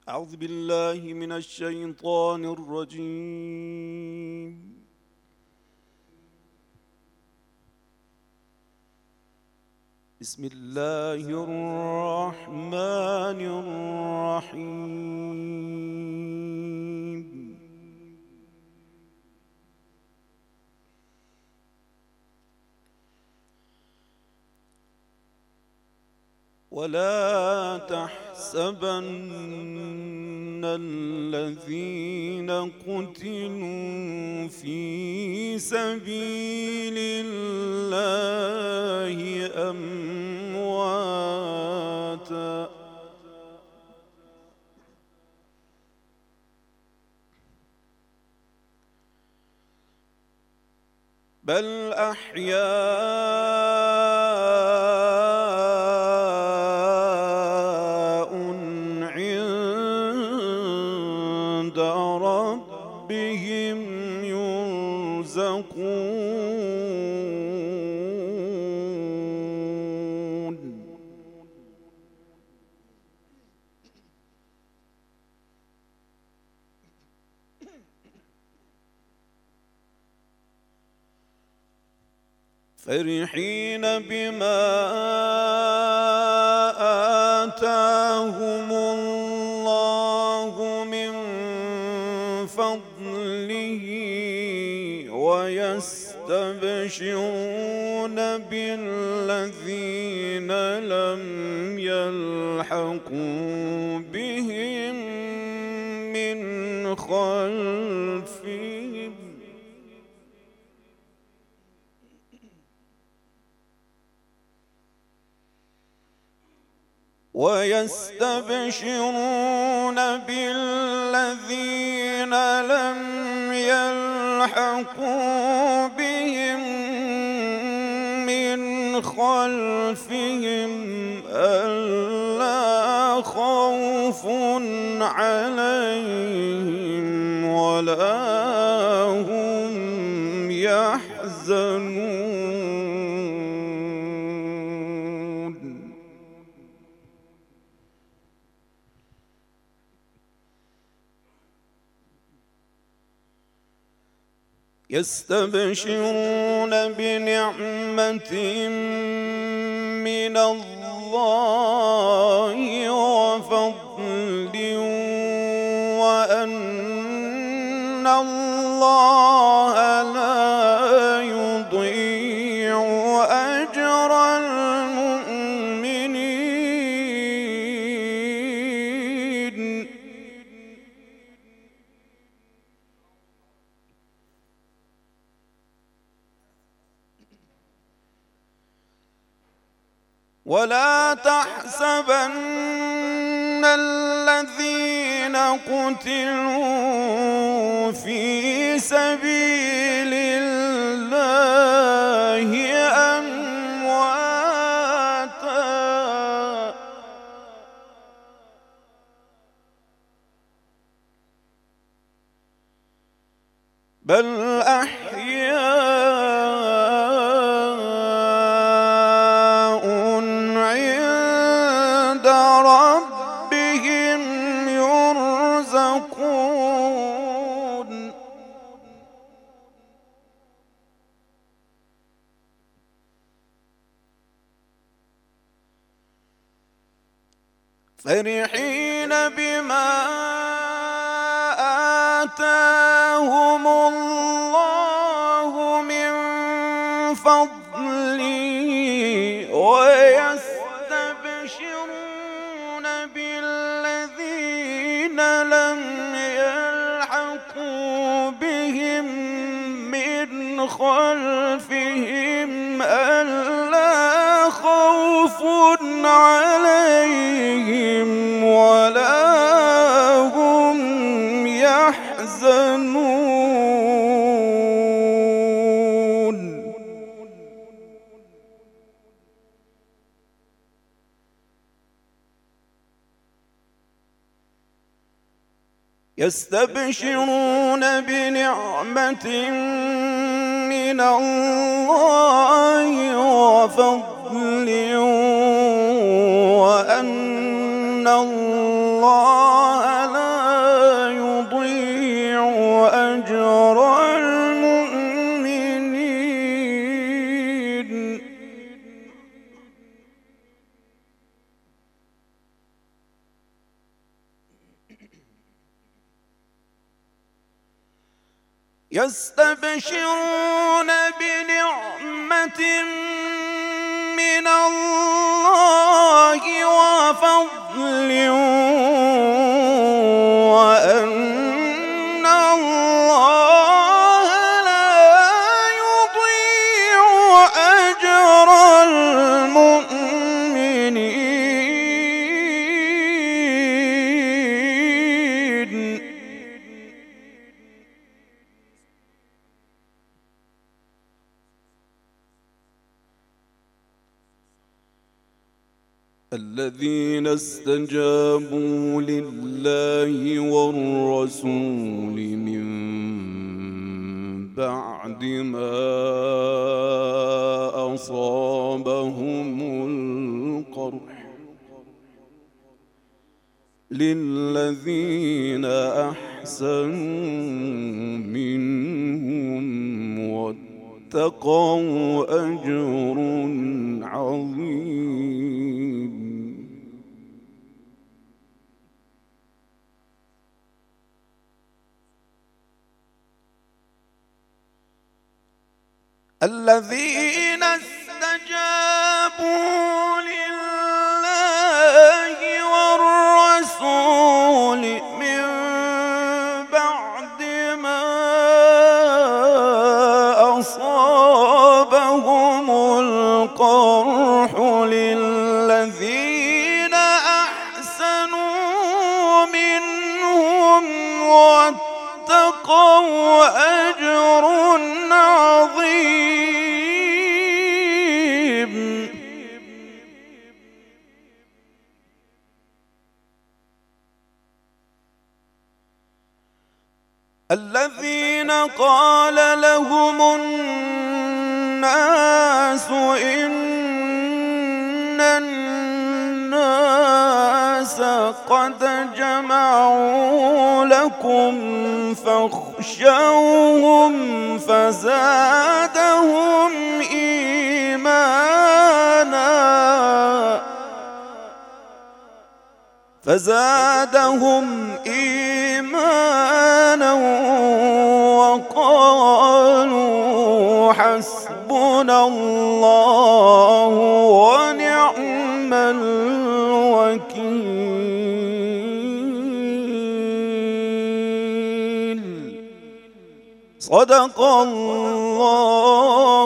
أعوذ بالله من الشيطان الرجيم. بسم الله الرحمن الرحيم. ولا تحسبن الذين قتلوا في سبيل الله أمواتا، بل أحياء عند ربهم يرزقون. فرحين بما آتاهم الله من فضله ويستبشرون بالذين لم يلحقوا بهم من خلفهم ألا خوف عليهم ولا هم يحزنون. يستبشرون بنعمة من الله وفضل وأن الله لا يضيع أجر المؤمنين. ولا تحسبن الذين قتلوا في سبيل الله أمواتا، بل أحياء عند ربهم يرزقون. فرحين بما آتاهم الله من فضله ويستبشرون بالذين لم يلحقوا بهم من خلفهم ألا خوف عليهم ولا هم يحزنون. يستبشرون بنعمة من الله وفضل وأن الله يستبشرون بنعمة من الله وفضل وأن الله لا يضيع أجر المؤمنين. الذين استجابوا لله والرسول من بعد ما أصابهم القرح للذين أحسنوا منهم واتقوا أجر عظيم. الذين استجابوا لله والرسول من بعد ما أصابهم القرح للذين أحسنوا منهم واتقوا أجر عظيم. الذين قال لهم الناس إن الناس قد جمعوا لكم فاخشوهم فزادهم إيمانا وقالوا حسبنا الله ونعم الوكيل. صدق الله